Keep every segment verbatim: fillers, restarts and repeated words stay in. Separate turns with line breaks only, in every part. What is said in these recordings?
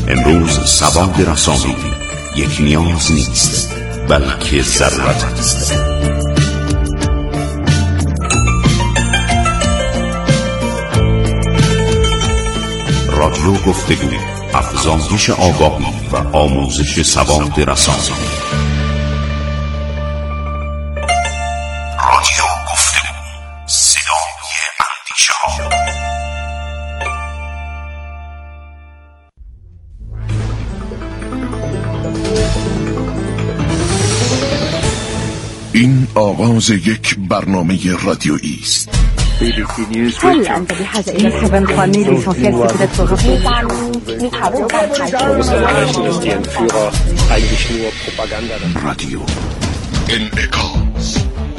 امروز سواد رسانه‌ای یک نیاز نیست بلکه ضرورت است. رادیو گفتگو، افزایش آگاهی و آموزش سواد رسانه‌ای. رادیو گفتگو، صدای اندیشه‌ها.
این آغاز یک برنامه رادیویی است.
Holland بحاجة إلى الحزم القانوني لإسانسيال سيكولات
رادیو انعکاس.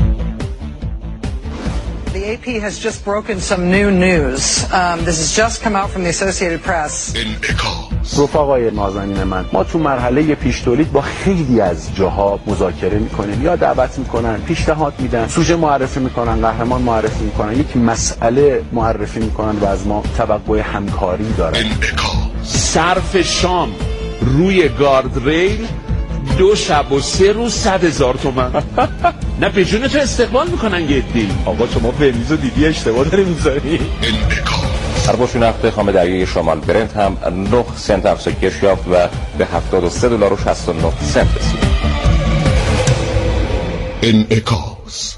The A P has just broken some new news. Um, this has just come out from the Associated Press.
انعکاس.
رفقای نازنین من، ما تو مرحله پیش تولید با خیلی از جاها مذاکره میکنیم یا دعوت میکنن، پیشنهاد میدن، سوژه معرفی میکنن، قهرمان معرفی میکنن، یک مسئله معرفی میکنن و از ما توقع همکاری دارن.
انعکاس.
صرف شام روی گارد ریل دو شب و سه روز صد هزار تومن. نه به جون تو استقبال میکنن یه دی.
آقا شما بنزو دیدی اشتباه داری میذاری.
انعکاس.
ارباش نفت خام دریای شمال برنت هم نه سنت افزایش یافت و به هفتاد و سه دلار و شصت و نه سنت رسید.
انعکاس.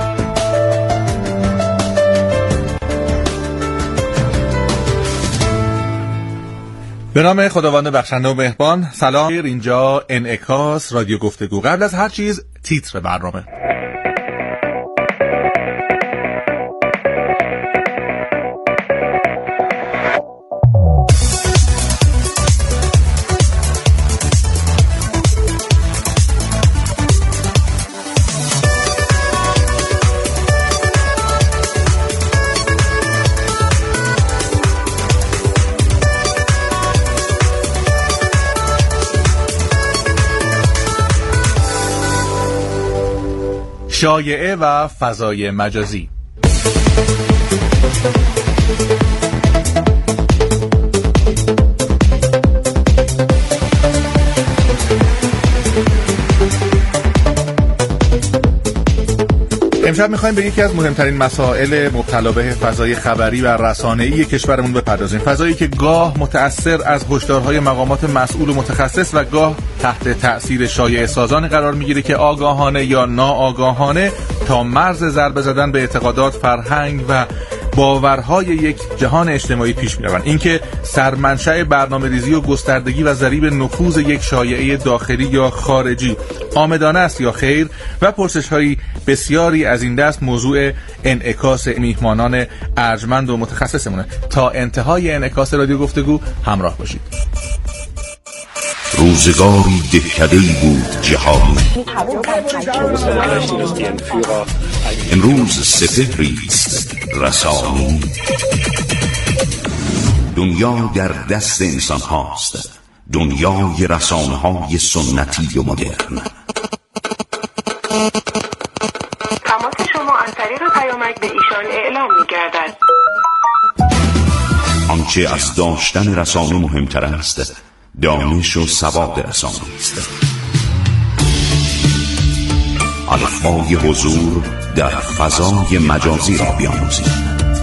به نام خداوند بخشنده و مهربان. سلام، اینجا انعکاس رادیو گفتگو. قبل از هر چیز تیتر برنامه. شایعه و فضای مجازی. امشب میخوایم به یکی از مهمترین مسائل مبتلا به فضای خبری و رسانه‌ای کشورمون بپردازیم. فضایی که گاه متأثر از هشدارهای مقامات مسئول و متخصص و گاه تحت تأثیر شایعه سازان قرار میگیره که آگاهانه یا ناآگاهانه تا مرز ضربه زدن به اعتقادات، فرهنگ و باورهای یک جهان اجتماعی پیش می‌روند. اینکه سرمنشأ برنامه‌ریزی و گستردگی و ضریب نفوذ یک شایعه داخلی یا خارجی آمدانه است یا خیر و پرسش‌هایی بسیاری از این دست موضوع انعکاس میهمانان ارجمند و متخصصمونه. تا انتهای انعکاس رادیو گفتگو همراه باشید.
روزگاری دهکده‌ای بود جهانی، امروز سپهری است رسانه‌ای. دنیا در دست انسان هاست، دنیای رسانه های سنتی و مدرن.
تماس شما از طریق پیامک به ایشان اعلام می‌گردد.
آنچه از داشتن رسانه مهمتر است، دانش و سواد رسانه است. الفبای حضور در فضای مجازی را بیاموزید.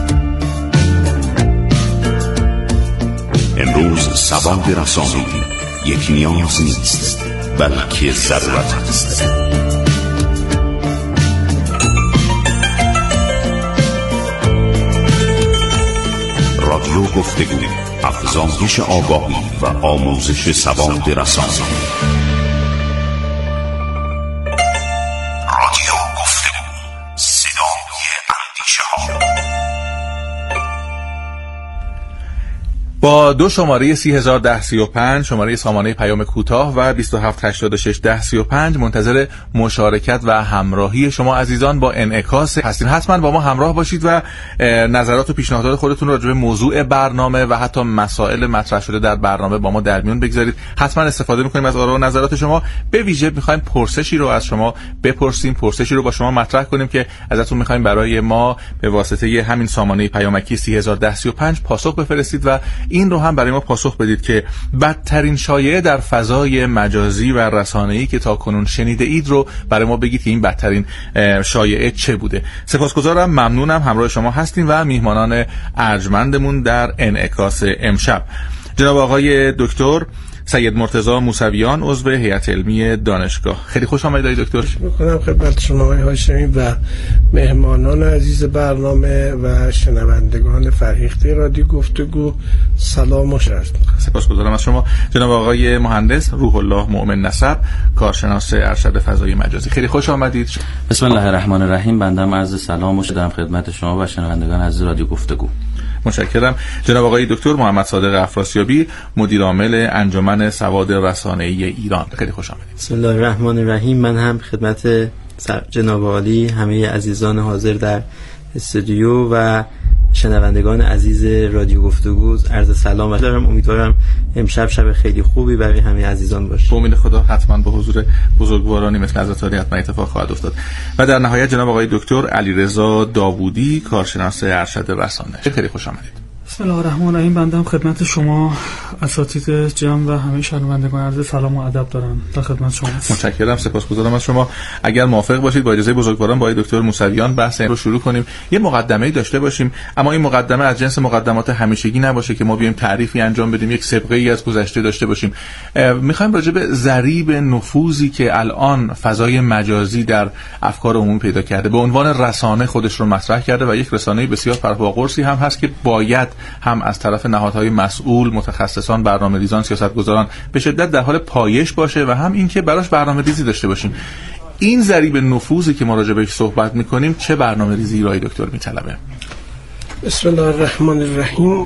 امروز سواد رسانه‌ای یک نیاز نیست بلکه ضرورت است. رادیو گفتگو، افزایش آگاهی و آموزش سواد رسانه‌ای. رادیو گفتگو، صدای اندیشه‌ها.
با دو شماره سی هزار ده سی و پنج، شماره سامانه پیام کوتاه و بیست و هفت هشتاد و شش ده سی و پنج منتظر مشارکت و همراهی شما عزیزان با انعکاس هستیم. حتما با ما همراه باشید و نظرات و پیشنهادات خودتون راجع به موضوع برنامه و حتی مسائل مطرح شده در برنامه با ما در میون بگذارید. حتما استفاده می‌کنیم از آرا و نظرات شما. به ویژه می‌خوایم پرسشی رو از شما بپرسیم، پرسشی رو با شما مطرح کنیم که ازتون می‌خوایم برای ما به واسطه همین سامانه پیامکی سی هزار ده سی و پنج پاسخ بفرستید و این رو هم برای ما پاسخ بدید که بدترین شایعه در فضای مجازی و رسانه‌ای که تا کنون شنیده اید رو برای ما بگید که این بدترین شایعه چه بوده. سپاسگزارم، ممنونم، همراه شما هستیم و میهمانان ارجمندمون در انعکاس امشب جناب آقای دکتر سید مرتضی موسویان، عضو هیئت علمی دانشگاه. خیلی خوش آمدید دکتر.
میکنم خدمت شما آقای هاشمی و مهمانان عزیز برنامه و شنوندگان فرهیخته رادیو گفتگو. سلام و شرط.
سپاسگزارم از شما جناب آقای مهندس روح الله مؤمن نسب، کارشناس ارشد فضای مجازی. خیلی خوش آمدید.
بسم الله الرحمن الرحیم. بنده عرض سلام و دارم خدمت شما و شنوندگان عزیز رادیو گفتگو.
متشکرم. جناب آقای دکتر محمد صادق افراسیابی، مدیر عامل انجمن سواد رسانه‌ای ایران. خیلی خوش آمدید.
بسم الله الرحمن الرحیم. من هم خدمت جناب عالی، همه عزیزان حاضر در استودیو و شنوندگان عزیز رادیو گفتگو عرض سلام دارم. امیدوارم امشب شب خیلی خوبی برای همه عزیزان باشه.
به امید خدا حتما به حضور بزرگوارانی مثل حضرت عالی حتما اتفاق خواهد افتاد. و در نهایت جناب آقای دکتر علیرضا داوودی، کارشناس ارشد رسانه. خیلی خوش آمدید.
بسم الله الرحمن الرحیم. بنده هم خدمت شما اساتید جمع و همه شنوندگان عرض سلام و ادب دارم. در خدمت شما هستم.
متشکرم، سپاسگزارم از شما. اگر موافق باشید با اجازه بزرگواران با آقای دکتر موسویان بحث رو شروع کنیم. یه مقدمه‌ای داشته باشیم، اما این مقدمه از جنس مقدمات همیشگی نباشه که ما بیایم تعریفی انجام بدیم، یک سابقه‌ای از گذشته داشته باشیم. می‌خوایم راجع به ضریب نفوذی که الان فضای مجازی در افکار عمومی پیدا کرده به عنوان رسانه خودش رو مطرح کرده و یک رسانه بسیار پرپاقرصی هم هست که باید هم از طرف نهادهای مسئول، متخصصان، برنامه‌ریزان، سیاستگزاران به شدت در حال پایش باشه و هم اینکه براش برنامه‌ریزی داشته باشیم. این ضریب نفوذی که ما راجع بهش صحبت می‌کنیم چه برنامه‌ریزی رای دکتر می‌طلبه؟
بسم الله الرحمن الرحیم.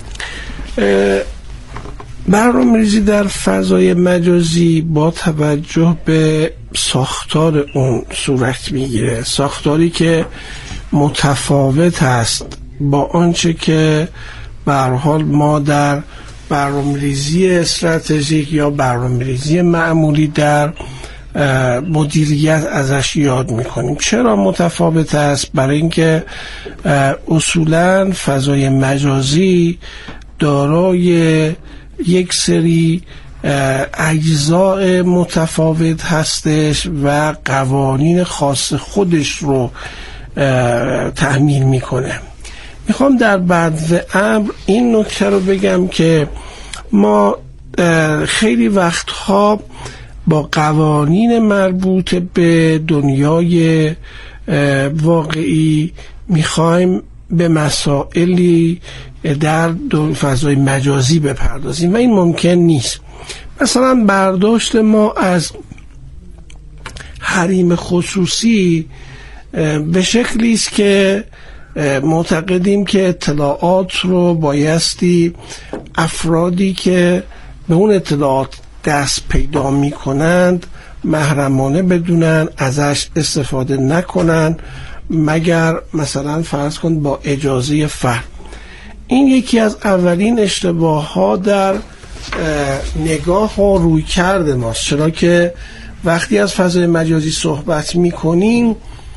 برنامه‌ریزی در فضای مجازی با توجه به ساختار اون صورت میگیره، ساختاری که متفاوت است با آنچه که به هر حال ما در برنامه‌ریزی استراتژیک یا برنامه‌ریزی معمولی در مدیریت ازش یاد میکنیم. چرا متفاوت است؟ برای اینکه اصولاً فضای مجازی دارای یک سری اجزاء متفاوت هستش و قوانین خاص خودش رو تأمین میکنه. میخوام در بعد امر این نکته رو بگم که ما خیلی وقتها با قوانین مربوط به دنیای واقعی میخوایم به مسائلی در فضای مجازی بپردازیم و این ممکن نیست. مثلا برداشت ما از حریم خصوصی به شکلی است که معتقدیم که اطلاعات رو بایستی افرادی که به اون اطلاعات دست پیدا می کنند محرمانه بدونن، ازش استفاده نکنن مگر مثلا فرض کن با اجازه فرد. این یکی از اولین اشتباه ها در نگاه و روی کرده ماست، چرا که وقتی از فضای مجازی صحبت می کنیم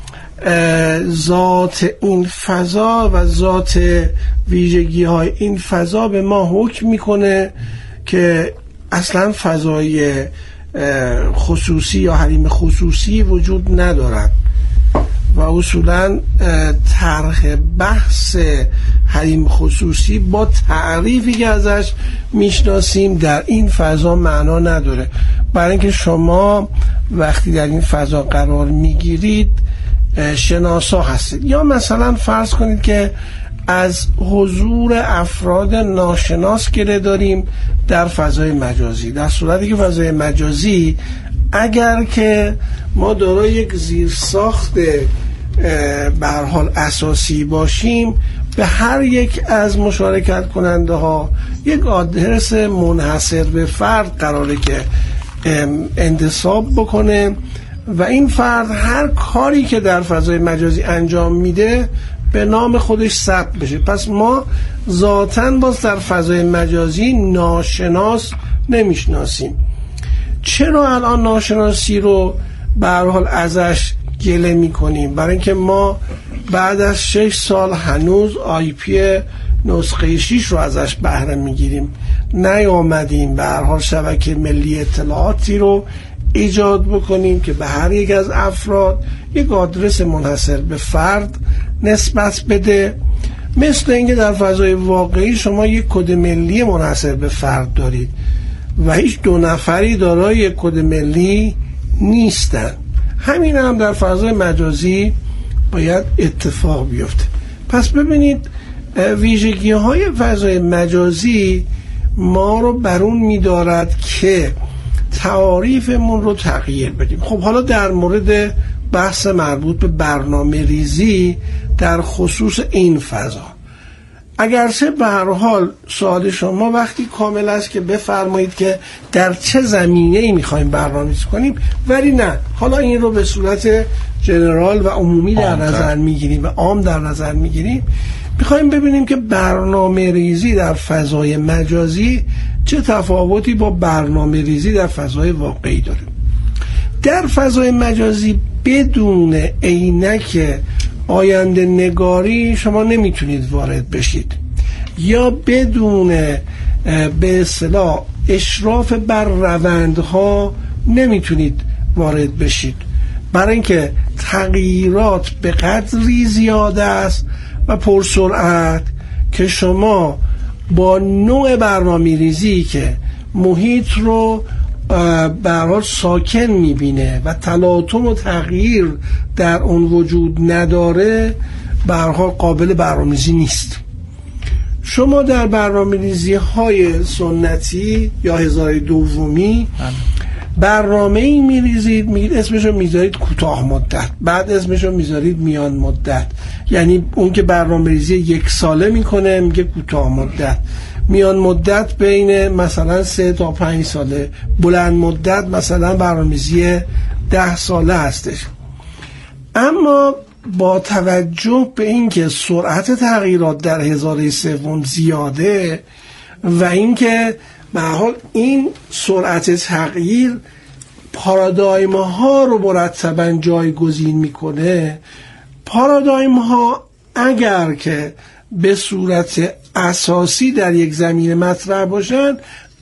ذات این فضا و ذات ویژگی های این فضا به ما حکم میکنه که اصلا فضای خصوصی یا حریم خصوصی وجود ندارد و اصولا طرح بحث حریم خصوصی با تعریفی که ازش میشناسیم در این فضا معنا نداره. برای اینکه شما وقتی در این فضا قرار میگیرید شناسا هستید، یا مثلا فرض کنید که از حضور افراد ناشناس گله داریم در فضای مجازی، در صورتی که فضای مجازی اگر که ما دارای یک زیرساخت به هر حال اساسی باشیم، به هر یک از مشارکت کننده ها یک آدرس منحصر به فرد قراره که انتصاب بکنه و این فرد هر کاری که در فضای مجازی انجام میده به نام خودش ثبت بشه. پس ما ذاتاً باز در فضای مجازی ناشناس نمیشناسیم. چرا الان ناشناسی رو به هر حال ازش گله میکنیم؟ برای اینکه ما بعد از شش سال هنوز آی پی نسخه شیش رو ازش بهره میگیریم، نیامدیم به هر حال شبکه ملی اطلاعاتی رو ایجاد بکنیم که به هر یک از افراد یک آدرس منحصر به فرد نسبت بده، مثل اینکه در فضای واقعی شما یک کد ملی منحصر به فرد دارید و هیچ دو نفری دارای یک کد ملی نیستن. همین هم در فضای مجازی باید اتفاق بیفته. پس ببینید ویژگی های فضای مجازی ما رو بر اون می‌دارد که تعاریفمون رو تغییر بدیم. خب حالا در مورد بحث مربوط به برنامه ریزی در خصوص این فضا، اگرچه به هر حال سوال شما وقتی کامل است که بفرمایید که در چه زمینه‌ای می‌خوایم برنامه‌ریزی کنیم، ولی نه، حالا این رو به صورت جنرال و عمومی در نظر می‌گیریم و عام در نظر می‌گیریم. می‌خوایم ببینیم که برنامه ریزی در فضای مجازی چه تفاوتی با برنامه ریزی در فضای واقعی داره. در فضای مجازی بدون عینک آینده نگاری شما نمیتونید وارد بشید، یا بدون به اصطلاح اشراف بر روندها نمیتونید وارد بشید، برای اینکه تغییرات به قدری زیاده است و پرسرعت که شما با نوع برنامه ریزی که محیط رو به هر حال ساکن میبینه و تلاطم و تغییر در اون وجود نداره، به هر حال قابل برنامه‌ریزی نیست. شما در برنامه‌ریزی های سنتی یا هزاره دومی برنامه‌ای میریزید، میگید اسمشو میذارید کوتاه مدت، بعد اسمشو میذارید میان مدت، یعنی اون که برنامه‌ریزی یک ساله میکنه میگه کوتاه مدت، میان مدت بین مثلا سه تا پنج ساله، بلند مدت مثلا برنامه‌ریزی ده ساله هستش. اما با توجه به اینکه سرعت تغییرات در هزاره سوم زیاده و اینکه به هر حال این سرعت تغییر پارادایم ها رو مرتبا جایگزین میکنه، پارادایم ها اگر که به صورت اساسی در یک زمینه مطرح باشن،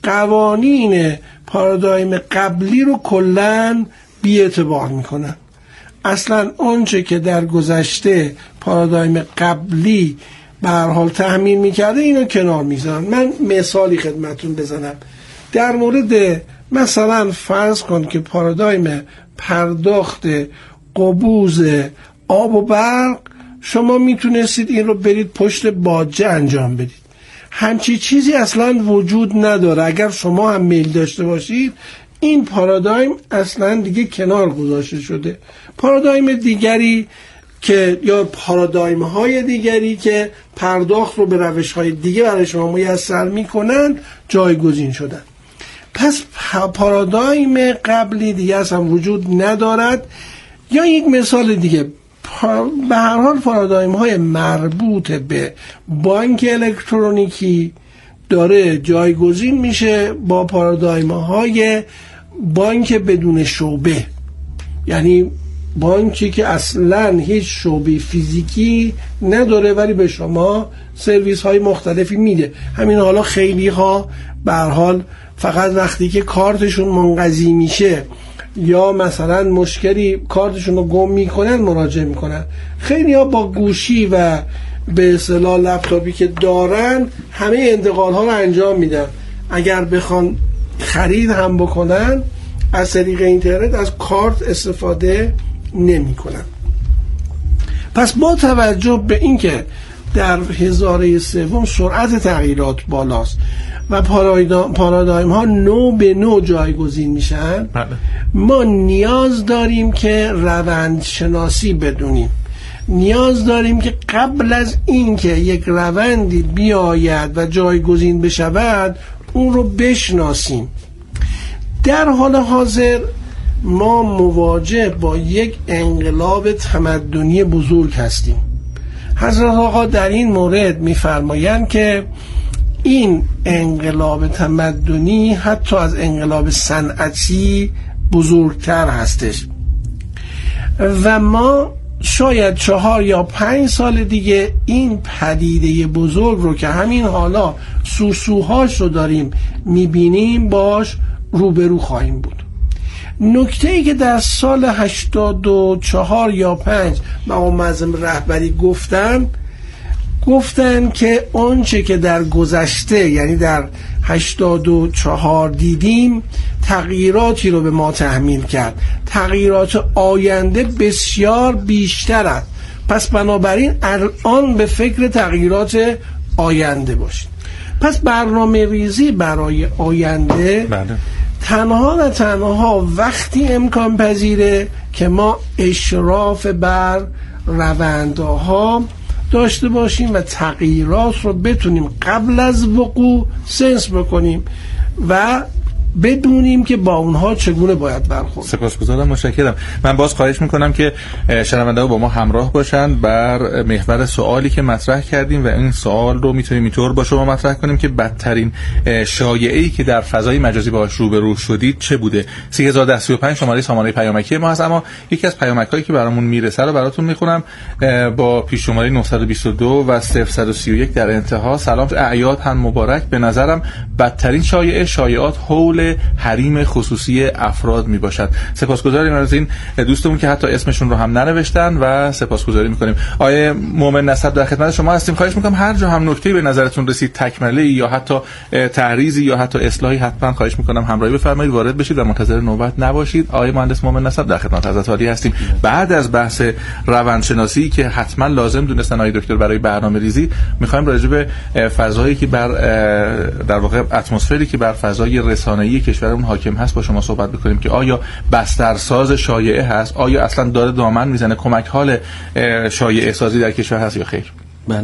قوانین پارادایم قبلی رو کلاً بی اعتبار میکنن. اصلا آنچه که در گذشته پارادایم قبلی به هر حال تحمیل میکرده اینو کنار میذارن. من مثالی خدمتون بزنم در مورد مثلا فرض کن که پارادایم پرداخت قبوز آب و برق، شما میتونستید این رو برید پشت باجه انجام بدید. همچی چیزی اصلا وجود نداره. اگر شما هم میل داشته باشید این پارادایم اصلا دیگه کنار گذاشته شده. پارادایم دیگری که یا پارادایم های دیگری که پرداخت رو به روش های دیگه برای شما میسر میکنن جایگزین شدن. پس پارادایم قبلی دیگه اصلا وجود ندارد. یا یک مثال دیگه، به هر حال پارادایم های مربوط به بانک الکترونیکی داره جایگزین میشه با پارادایم های بانک بدون شعبه، یعنی بانکی که اصلا هیچ شعبه فیزیکی نداره ولی به شما سرویس های مختلفی میده. همین حالا خیلی ها به هر حال فقط وقتی که کارتشون منقضی میشه یا مثلا مشکلی کارتشون رو گم میکنن مراجعه میکنن. خیلی ها با گوشی و به اصطلاح لپتاپی که دارن همه انتقال ها رو انجام میدن. اگر بخوان خرید هم بکنن از طریق اینترنت از کارت استفاده نمی کنن. پس با توجه به اینکه در هزاره سوم سرعت تغییرات بالاست و پارادایم ها نو به نو جایگزین میشن، ما نیاز داریم که روند شناسی بدونیم. نیاز داریم که قبل از اینکه یک روندی بیاید و جایگزین بشود اون رو بشناسیم. در حال حاضر ما مواجه با یک انقلاب تمدنی بزرگ هستیم. حضرت آقا در این مورد می‌فرمایند که این انقلاب تمدنی حتی از انقلاب صنعتی بزرگتر هستش و ما شاید چهار یا پنج سال دیگه این پدیده بزرگ رو که همین حالا سوسوهاش رو داریم میبینیم باش روبرو خواهیم بود. نکته ای که در سال هشتاد و چهار یا پنج مقام معظم رهبری گفتن گفتن که آنچه که در گذشته یعنی در هشتاد و چهار دیدیم تغییراتی رو به ما تحمیل کرد، تغییرات آینده بسیار بیشتر است، پس بنابراین الان به فکر تغییرات آینده باشید. پس برنامه ریزی برای آینده بله. تنها و تنها وقتی امکان پذیره که ما اشراف بر روندها داشته باشیم و تغییرات رو بتونیم قبل از وقوع سنس بکنیم و بدونیم که با اونها چگونه باید برخورد.
سپاسگزارم، متشکرم. من باز خواهش میکنم که شنونده‌ها با ما همراه باشن بر محور سوالی که مطرح کردیم و این سوال رو میتونیم اینطور با شما مطرح کنیم که بدترین شایعه‌ای که در فضای مجازی باهاش روبرو شدید چه بوده. سه هزار و سی و پنج شماره سامانه پیامکی ما هست، اما یکی از پیامک‌هایی که برامون میرسه رو براتون میخونم با پیش شماره نهصد و بیست و دو و صفر و سی و یک در انتها. سلام، اعیاد هم مبارک. به نظرم بدترین شایعه شایعات حول حریم خصوصی افراد می باشد. سپاسگزاریم از این دوستمون که حتی اسمشون رو هم ننوشتن و سپاسگزاری میکنیم. آیه مومن نسب در خدمت شما هستیم. خواهش میکنم هر جا هم نکته‌ای به نظرتون رسید، تکمله یا حتی تعریضی یا حتی اصلاحی، حتما خواهش میکنم همراهی بفرمایید، وارد بشید و منتظر نوبت نباشید. آیه مهندس مومن نسب در خدمت حضرت عالی هستیم. بعد از بحث روانشناسی که حتما لازم دونستن آیه دکتر برای برنامه‌ریزی، میخوایم راجع به فضایی که بر در واقع اتمسفری که بر فضای رسانه‌ای کشورمون حاکم هست با شما صحبت بکنیم که آیا بسترساز شایعه هست، آیا اصلا داره دامن میزنه، کمک حال شایعه سازی در کشور هست یا خیر؟
بله.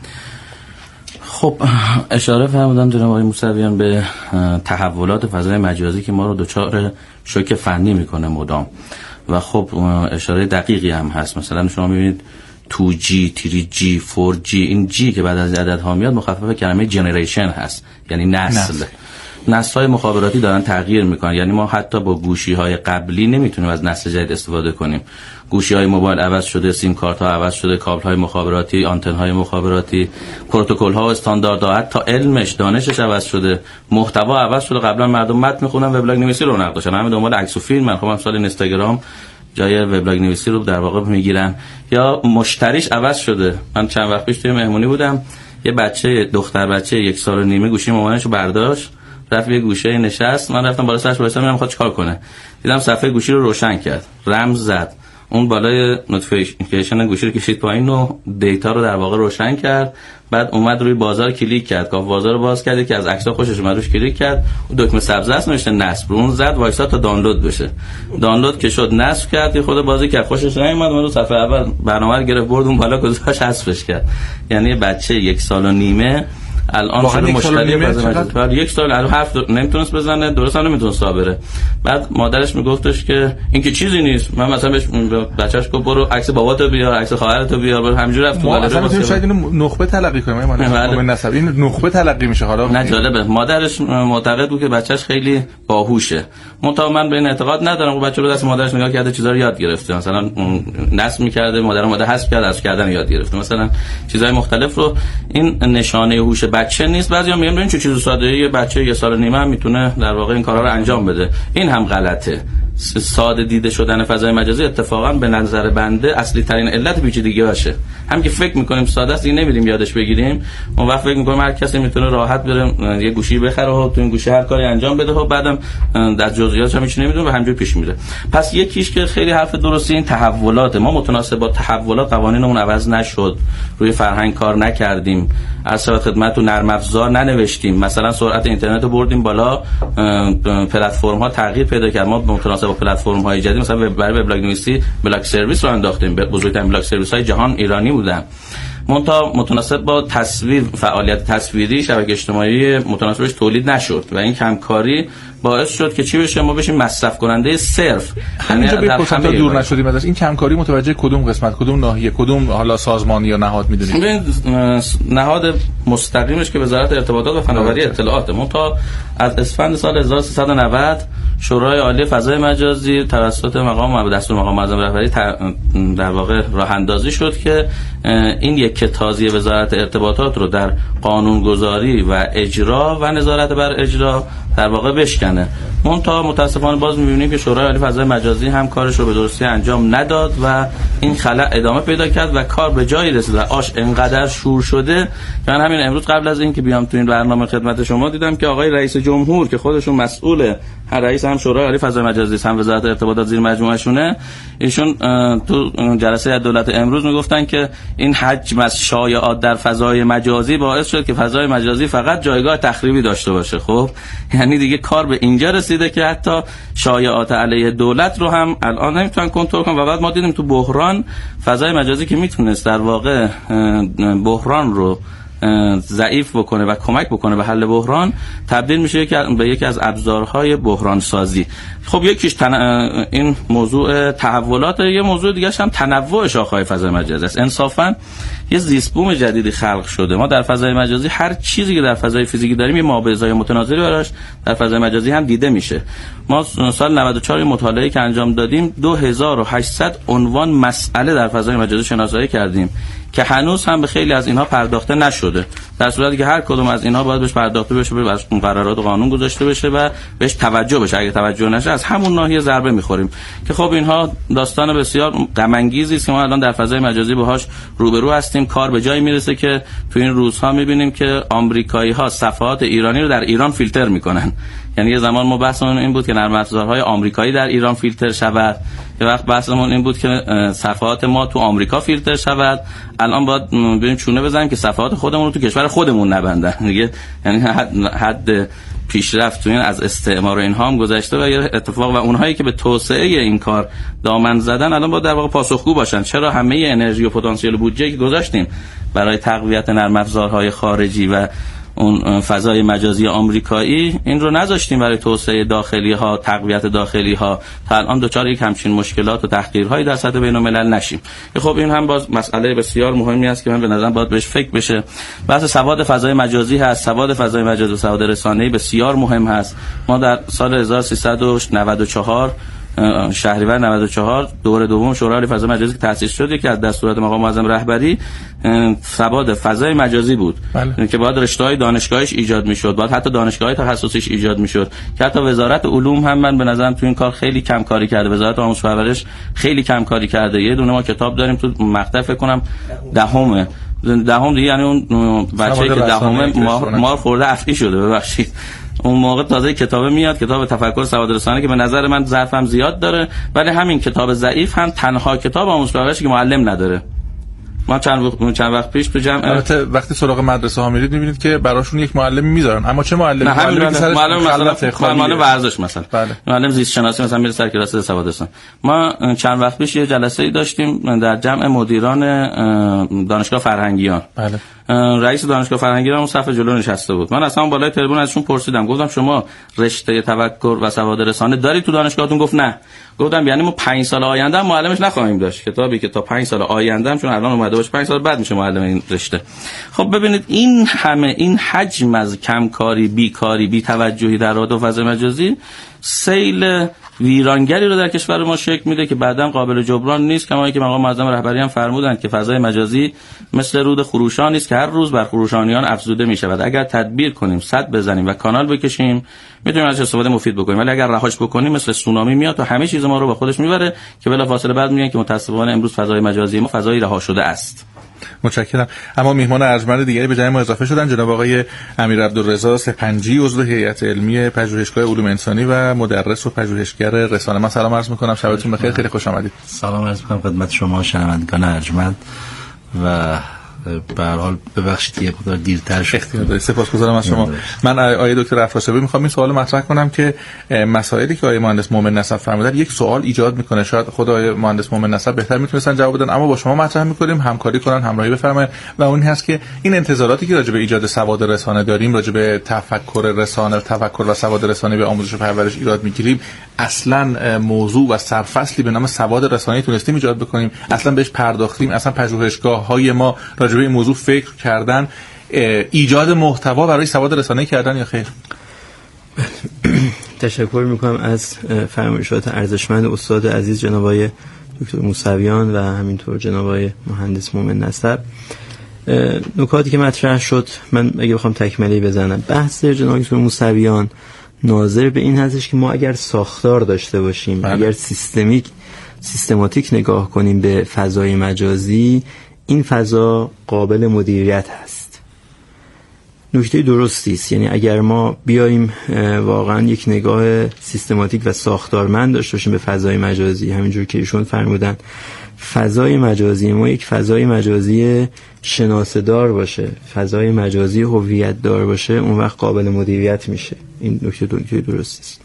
خب اشاره فرمودن جناب آقای موسویان به تحولات فضای مجازی که ما رو دچار شوک فنی میکنه مدام و خب اشاره دقیقی هم هست. مثلا شما میبینید تو جی، تری جی، فور جی، این جی که بعد از عددها میاد مخفف کلمه جنریشن هست، یعنی نسل. نسل. نسل‌های مخابراتی دارن تغییر میکنن، یعنی ما حتی با گوشی‌های قبلی نمیتونیم از نسل جدید استفاده کنیم. گوشی‌های موبایل عوض شده، سیم کارت‌ها عوض شده، کابل‌های مخابراتی، آنتن‌های مخابراتی، پروتکل‌ها و استانداردها، حتی علمش، دانشش عوض شده، محتوا عوض شده. قبلا مردم متن می‌خونن، وبلاگ نویسی رو نقد داشتن، همین دنبال عکس و فیلم. من خب مثلا اینستاگرام جای وبلاگ نویسی رو در واقع میگیرن، یا مشتریش عوض شده. من چند وقت پیش توی مهمونی بودم، یه بچه دختر بچه یک سال و نیمه گوشی مامانش رو برداشت، رفت یه گوشه نشست. من رفتم بالا سرش وایسادم ببینم میخواد چیکار کنه. دیدم صفحه گوشی رو روشن کرد، رمز زد، اون بالای نوتیفیکیشن گوشی رو کشید پایین و دیتا رو در واقع روشن کرد. بعد اومد روی بازار کلیک کرد، گفت بازار رو باز کرد که از عکس‌ها خوشش اومد، روش کلیک کرد، دکمه سبز است نوشته نصب، رو اون زد وایساد تا دانلود بشه. دانلود که شد نصب کرد، خود بازی کرد، خوشش نیومد، اومد رو صفحه اول برنامه رو گرفت برد اون بالا گذاشت حذفش کرد. یعنی بچه یک سال و نیمه الان شده مشکلی بعد یک سال الان حرف نمیتونست بزنه، درست هم نمیتونست صابره. بعد مادرش میگفتش که این که چیزی نیست. من مثلا بهش بچه‌اش گفت برو عکس باباتو بیار، عکس خواهرتو بیار، برو همینجوری رفت تو
بالش. مثلا شاید اینو نخبه تلقی کنه، من نسب این نخبه تلقی میشه. حالا
نه جالبه، مادرش معتقد بود که بچه‌ش خیلی باهوشه. منتها من به این اعتقاد ندارم. بچه رو دست مادرش نگاه کرده، چیزا رو یاد گرفته، مثلا نصب می‌کرده، مادر مادر حذف کرد، حذف کردن یاد گرفته، مثلا چیزای مختلف رو. این نشانه هوش بچه نیست. بعضیا میگن ببین چه چیز ساده، یه بچه یه سال و نیمه هم میتونه در واقع این کارا رو انجام بده. این هم غلطه. ساده دیده شدن فضای مجازی اتفاقا به نظر بنده اصلی ترین علت پیچیدگیاشه. هم که فکر میکنیم ساده است، این نمیدیم یادش بگیریم، اون وقت فکر میکنیم هر کسی میتونه راحت بره یه گوشی بخره و تو این گوشی هر کاری انجام بده و بعدم در جزئیاتش هم هیچ نمیدونه و همینجوری پیش میره. پس یکیش که خیلی حرف درستی، این تحولات ما متناسب با تحولات قوانینمون عوض نشد، روی فرهنگ کار نکردیم، از خدمت تو نرم افزار ننوشتیم، مثلا سرعت اینترنت رو بردیم بالا، پلتفرم ها تغییر پیدا کرد، ما متناسب با پلتفرم های جدید مثلا برای وبلاگ نویسی بلاک سرویس رو انداختیم، بزرگترین بلاک سرویس های جهان ایرانی بودن. منتها متناسب با تصویر، فعالیت تصویری شبکه اجتماعی متناسبش تولید نشد و این کمکاری باعث شد که چی بشه؟ ما بشیم مصرف کننده صرف.
همینجا به پرسنتا دور نشدیم ازش. این کمکاری متوجه کدوم قسمت، کدوم ناحیه، کدوم حالا سازمان یا نهاد میدونید؟
ببین نهاد مستقیمش که وزارت ارتباطات و فناوری اطلاعات، منتها از اسفند سال هزار و سیصد و نود شورای عالی فضای مجازی توسط مقام دستور مقام معظم رهبری در واقع راه اندازی شد که این یک کتازی وزارت ارتباطات رو در قانونگذاری و اجرا و نظارت بر اجرا در واقع بشکنه. منتها متاسفانه باز می‌بینیم که شورای عالی فضای مجازی هم کارش رو به درستی انجام نداد و این خلأ ادامه پیدا کرد و کار به جایی رسید و آش انقدر شور شده که من همین امروز قبل از اینکه بیام تو این برنامه خدمت شما دیدم که آقای رئیس جمهور که خودشون مسئول، هر رئیس هم شورای عالی فضای مجازی هم وزارت ارتباطات زیر مجموعه شونه، ایشون تو جلسه دولت امروز میگفتن که این حجم از شایعات در فضای مجازی باعث شد که فضای مجازی فقط جایگاه تخریبی داشته باشه. خب یعنی دیگه کار به اینجا رسیده که حتی شایعات علیه دولت رو هم الان نمیتونن کنترل کنن و بعد ما دیدیم تو بحران فضای مجازی که میتونست در واقع بحران رو ضعیف بکنه و کمک بکنه به حل بحران، تبدیل میشه به یکی از ابزارهای بحران سازی. خب یکیش تن... این موضوع تحولات، یه موضوع دیگه هم تنوع شاخه‌های فضای مجازی است. انصافا یه زیست بوم جدیدی خلق شده. ما در فضای مجازی هر چیزی که در فضای فیزیکی داریم یه مابعضای متناظری براش در فضای مجازی هم دیده میشه. ما سال نود و چهار مطالعه‌ای که انجام دادیم دو هزار و هشتصد عنوان مسئله در فضای مجازی شناسایی کردیم که هنوز هم به خیلی از اینها پرداخته نشده، در صورتی که هر کدوم از اینها باید بهش پرداخته بشه، به مقررات و قانون گذاشته بشه و بهش توجه بشه. اگه توجه نشه از همون ناحیه ضربه میخوریم که خب اینها داستان بسیار غم انگیزی است که ما الان در فضای مجازی باهاش روبرو هستیم. کار به جایی میرسه که تو این روزها میبینیم که آمریکایی‌ها صفحات ایرانی رو در ایران فیلتر میکنن. یعنی یه زمان ما بحثمون این بود که نرم افزارهای آمریکایی در ایران فیلتر شود، یه وقت بحثمون این بود که صفحات ما تو آمریکا فیلتر شود، الان باید بریم چونه بزنیم که صفحات خودمون رو تو کشور خودمون نبندن دیگه. یعنی حد, حد پیشرفت تو این از استعمار اینها هم گذشته و یه اتفاق و اونهایی که به توسعه این کار دامن زدن الان باید در واقع پاسخگو باشن. چرا همه انرژی و پتانسیل بودجه که گذاشتیم برای تقویت نرم افزارهای خارجی و اون فضای مجازی آمریکایی این رو نذاشتیم برای توسعه داخلی ها، تقویت داخلی ها، تا الان دوچار یک همچین مشکلات و تحقیرهایی در سطح بین الملل نشیم. خب این هم باز مسئله بسیار مهمی است که من به نظرم باید بهش فکر بشه. بحث سواد فضای مجازی هست. سواد فضای مجازی و سواد رسانه‌ای بسیار مهم هست. ما در سال هزار و سیصد و نود و چهار شهریور نود و چهار دور دوم شورای عالی فضای مجازی که تأسیس شد که از دستورات مقام معظم رهبری سواد فضای مجازی بود. بله. که باید رشته‌های دانشگاهیش ایجاد می‌شد، باید حتی دانشگاه‌های تخصصیش ایجاد می‌شد که حتی وزارت علوم هم من به نظرم تو این کار خیلی کم کاری کرده. وزارت آموزش و پرورش خیلی کم کاری کرده. یه دونه ما کتاب داریم تو مقطع فکر کنم دهمه دهم دیگه، یعنی اون بچه‌ای که دهمه مار, مار خورده افعی شده، ببخشید اون موقع تازه کتابه میاد، کتاب تفکر سواد رسانه که به نظر من ظرفم زیاد داره، ولی همین کتاب ضعیف هم تنها کتاب آموزش و پرورشی که معلم نداره. ما چند وقت چند وقت پیش تو جمع
البته وقتی سراغ مدرسه ها میرید میبینید که براشون یک معلم میذارن، اما چه معلمی؟
معلمی که معلم مثلا معلم ورزش مثلا، بله. معلم زیست شناسی مثلا میره سر کلاس سواد رسانه. ما چند وقت پیش یه جلسه‌ای داشتیم در جمع مدیران دانشگاه فرهنگیان. بله. رئیس دانشگاه فرهنگیان اون صف جلو نشسته بود. من اصلا بالای تریبون ازشون پرسیدم، گفتم شما رشته تفکر و سواد رسانه دارید تو دانشگاهتون؟ گفت نه. گفتم یعنی ما پنج سال آینده هم معلمش نخواهیم داشت، کتابی که تا پنج سال آینده هم چون الان اومده باشه پنج سال بعد میشه معلم این رشته. خب ببینید این همه این حجم از کمکاری، بیکاری، بی‌توجهی در رابطه با فضای مجازی سیل ویرانگری رو در کشور ما شکل میده که بعداً قابل جبران نیست. کما اینکه مقام معظم رهبری هم فرمودند که فضای مجازی مثل رود خروشانی است که هر روز بر خروشانیان افزوده میشود. اگر تدبیر کنیم، سد بزنیم و کانال بکشیم، میتونیم ازش استفاده مفید بکنیم، ولی اگر رهاش بکنیم مثل سونامی میاد و همه چیز ما رو با خودش میبره که بلافاصله بعد میگن که متاسفانه امروز فضای مجازی ما فضای رها شده است.
متشکرم. اما میهمان ارجمند دیگری به جای ما اضافه شدن، جناب آقای امیر عبدالرضا سپنجی، عضو هیئت علمی پژوهشگاه علوم انسانی و مدرس و پژوهشگر رسانه. من سلام عرض می‌کنم، شبتون بخیر، خیلی خوش آمدید.
سلام عرض می‌کنم خدمت شما شنوندگان ارجمند و
به هر حال ببخشید یه مقدار دیرتر شد.
اختیار دارید. سپاسگزارم از شما. من آقای دکتر افراسیابی میخوام این سوال مطرح کنم که مسائلی که آقای مهندس مومن نسب فرمودن یک سوال ایجاد میکنه، شاید خود آقای مهندس مومن نسب بهتر میتونستن جواب بدن، اما با شما مطرح میکنیم همکاری کنن، همراهی بفرمایید. و اون هست که این انتظاراتی که راجع به ایجاد سواد رسانه داریم، راجع به تفکر رسانه، تفکر و سواد رسانه به آموزش و پرورش ایراد میگیریم، اصلا موضوع و سرفصلی به نام سواد رسانه‌ای تونستیم ایجاد بکنیم، اصلا بهش پرداختیم، اصلا پژوهشگاه‌های ما راجع به این موضوع فکر کردن، ایجاد محتوا برای سواد رسانه‌ای کردن یا خیر؟
تشکر میکنم از فرمایشات ارزشمند استاد عزیز جناب آقای دکتر موسویان و همینطور جناب آقای مهندس مومن نسب. نکاتی که مطرح شد من اگه بخوام تکمله بزنم، بحث جناب دکتر موسویان ناظر به این هستش که ما اگر ساختار داشته باشیم، بله. اگر سیستمیک سیستماتیک نگاه کنیم به فضای مجازی، این فضا قابل مدیریت هست. نکته درستی است. یعنی اگر ما بیایم واقعا یک نگاه سیستماتیک و ساختارمند داشته باشیم به فضای مجازی، همینجور که ایشون فرمودن فضای مجازی ما یک فضای مجازی شناسه‌دار باشه، فضای مجازی هویت دار باشه، اون وقت قابل مدیریت میشه. این نکته نکته درستی است.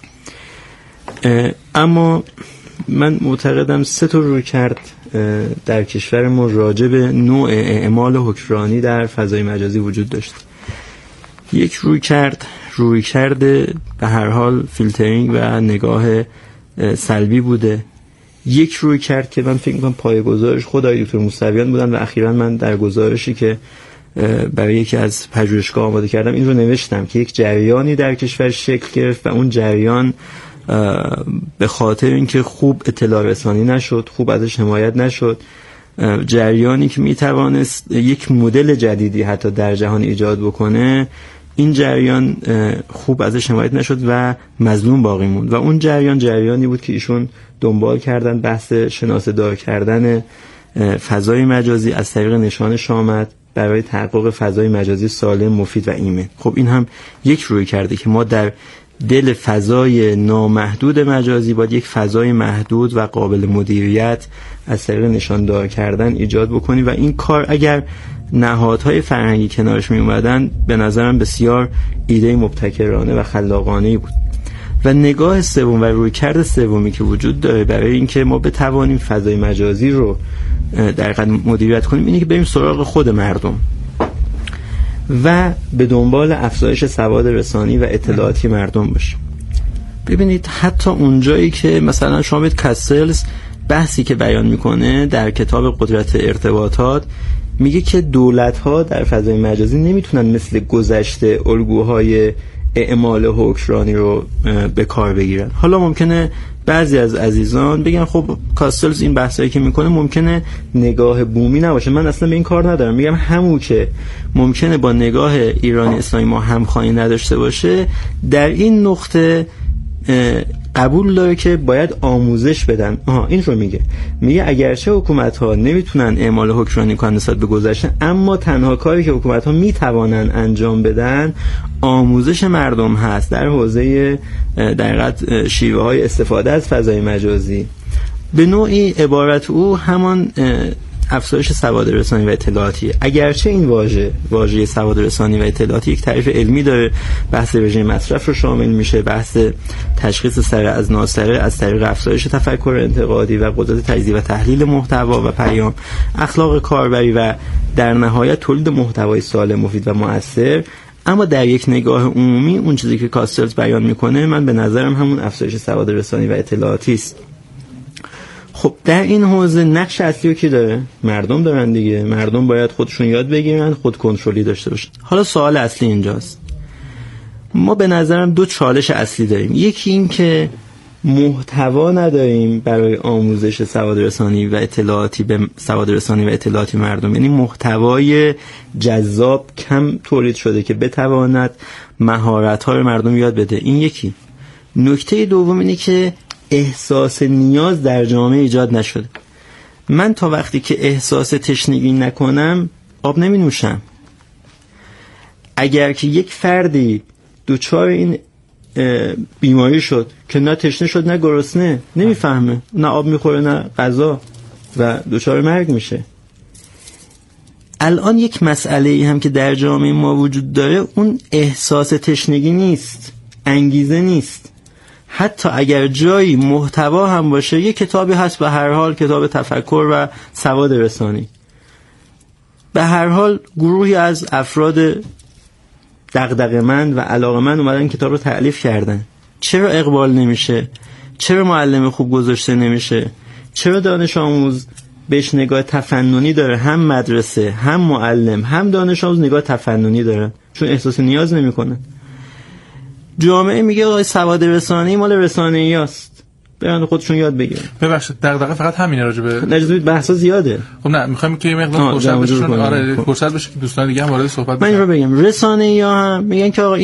اما من معتقدم سه تا رویکرد در کشور ما راجع به نوع اعمال حکمرانی در فضای مجازی وجود داشت. یک رویکرد رویکرد به هر حال فیلترینگ و نگاه سلبی بوده. یک رویکرد که من فکر می‌کنم پایه‌گذارش خود آقای دکتر موسویان بودن و اخیراً من در گزارشی که برای یکی از پژوهشگاه آماده کردم این رو نوشتم که یک جریانی در کشور شکل گرفت و اون جریان به خاطر اینکه خوب اطلاع رسانی نشد، خوب ازش حمایت نشد، جریانی که میتوانست یک مدل جدیدی حتی در جهان ایجاد بکنه، این جریان خوب ازش حمایت نشد و مظلوم باقی موند. و اون جریان جریانی بود که ایشون دنبال کردن، بحث شناسه‌دار کردن فضای مجازی از طریق نشان شامت برای تحقق فضای مجازی سالم، مفید و ایمن. خب این هم یک روی کرده که ما در دل فضای نامحدود مجازی باید یک فضای محدود و قابل مدیریت از طریق نشاندار کردن ایجاد بکنیم و این کار اگر نهادهای فرهنگی کنارش می اومدن به نظرم بسیار ایده مبتکرانه و خلاقانه بود. و نگاه سوم و رویکرد سومی که وجود داره برای اینکه ما بتوانیم فضای مجازی رو در حقیقت مدیریت کنیم اینه که بریم سراغ خود مردم و به دنبال افزایش سواد رسانی و اطلاعاتی مردم باشیم. ببینید حتی اونجایی که مثلا شما بید کاسلز بحثی که بیان میکنه در کتاب قدرت ارتباطات میگه که دولت‌ها در فضای مجازی نمیتونن مثل گذشته الگوهای اعمال حکمرانی رو به کار بگیرن. حالا ممکنه بعضی از عزیزان بگن خب کاسلز این بحثایی که میکنه ممکنه نگاه بومی نباشه، من اصلا به این کار ندارم. میگم همون که ممکنه با نگاه ایرانی اسلامی ما همخوانی نداشته باشه، در این نقطه قبول داره که باید آموزش بدن. آها این رو میگه میگه اگرچه حکومت ها نمیتونن اعمال حکمرانی کنن نسبت به گذشته، اما تنها کاری که حکومت ها میتوانن انجام بدن آموزش مردم هست در حوزه در حقیقت شیوه های استفاده از فضای مجازی. به نوعی عبارت او همان افزایش سواد رسانی و اطلاعاتی. اگرچه این واژه واژه سواد رسانی و اطلاعاتی یک تعریف علمی داره، بحث رژیم مصرف رو شامل میشه، بحث تشخیص سره از ناسره از طریق افزایش تفکر انتقادی و قدرت تجزیه و تحلیل محتوا و پیام، اخلاق کاربری و در نهایت تولید محتوای سالم، مفید و مؤثر. اما در یک نگاه عمومی اون چیزی که کاستلز بیان میکنه من به نظرم همون افزایش سواد رسانی و اطلاعاتی است. خب در این حوزه نقش اصلی رو کی داره؟ مردم دارن دیگه. مردم باید خودشون یاد بگیرن، خود کنترلی داشته باشن. حالا سوال اصلی اینجاست، ما به نظرم دو چالش اصلی داریم. یکی این که محتوا نداریم برای آموزش سواد رسانی و اطلاعاتی به سواد رسانی و اطلاعاتی مردم، یعنی محتوای جذاب کم تولید شده که بتواند مهارت‌ها رو مردم یاد بده. این یکی. نکته دوم اینه که احساس نیاز در جامعه ایجاد نشده. من تا وقتی که احساس تشنگی نکنم آب نمی نوشم. اگر که یک فردی دوچار این بیماری شد که نه تشنه شد نه گرسنه، نمیفهمه، نه آب میخوره نه غذا و دوچار مرگ میشه. الان یک مسئله ای هم که در جامعه ما وجود داره، اون احساس تشنگی نیست، انگیزه نیست. حتی اگر جایی محتوا هم باشه، یک کتابی هست به هر حال، کتاب تفکر و سواد رسانی، به هر حال گروهی از افراد دغدغه‌مند و علاقه‌مند اومدن این کتاب رو تألیف کردن. چرا اقبال نمیشه؟ چرا معلم خوب گذاشته نمیشه؟ چرا دانش آموز بهش نگاه تفننی داره؟ هم مدرسه، هم معلم، هم دانش آموز نگاه تفننی دارن، چون احساس نیاز نمیکنن. جامعه میگه آقای سواد رسانه‌ای مال رسانه‌ایاست، برن خودشون یاد بگیرن.
ببخشید دغدغه فقط همینه راجبه
نجذبید بحثا زیاده.
خب نه میخوایم که یه مقدار فرصت بشه، آره فرصت بشه که دوستان دیگه هم وارد صحبت بشن.
من اینو بگم، رسانه‌ای‌ها هم میگن که آقا